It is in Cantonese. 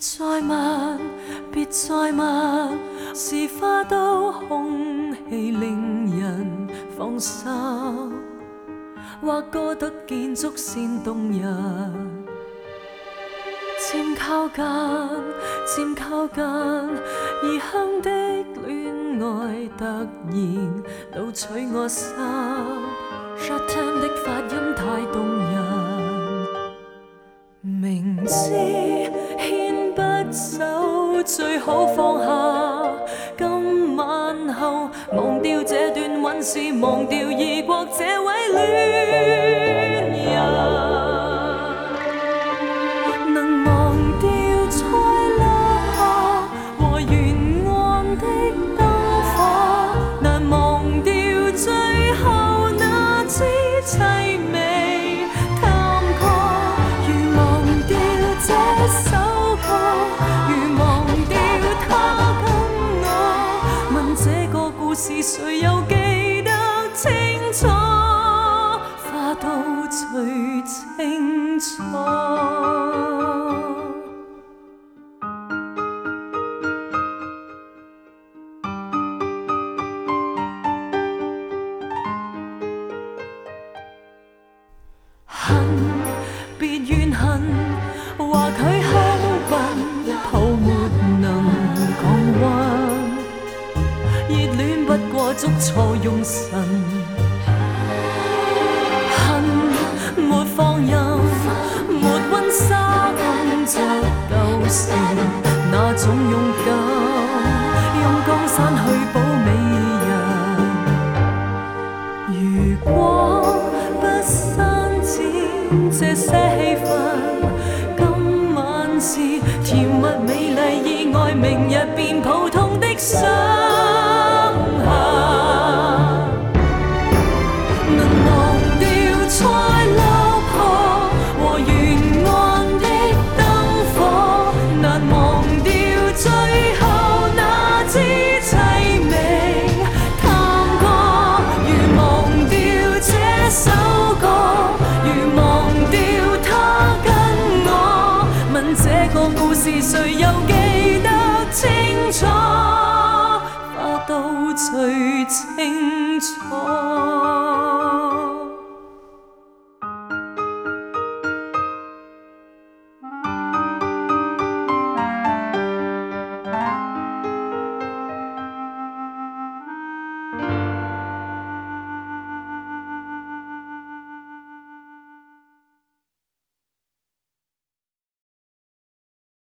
再問，別再問，是花都空氣令人放心，或歌得建築先動人。漸靠近，漸靠近，異鄉的戀愛突然盜取我心 ，Shutdown 的發音太動人，明知牽不走，最好放下。今晚後忘掉這段往事，忘掉異國這位戀人。凄美探過，如忘掉這首歌，如忘掉他跟我。問這個故事誰又記得清楚？花都最清楚。別怨恨，話佢香檳泡沫能降溫，熱戀不過捉錯用神，恨沒放任，沒溫莎感着舊時那種勇敢，用江山去保美人。如果不刪這些氣氛，今晚是甜蜜美麗意外，明日變普通的傷痕。能忘掉菜落河和沿岸的燈火，難忘掉最後那支凄美探過，如忘掉這首歌，如忘掉他跟我。問這個故事誰又記得清楚？花都最清楚。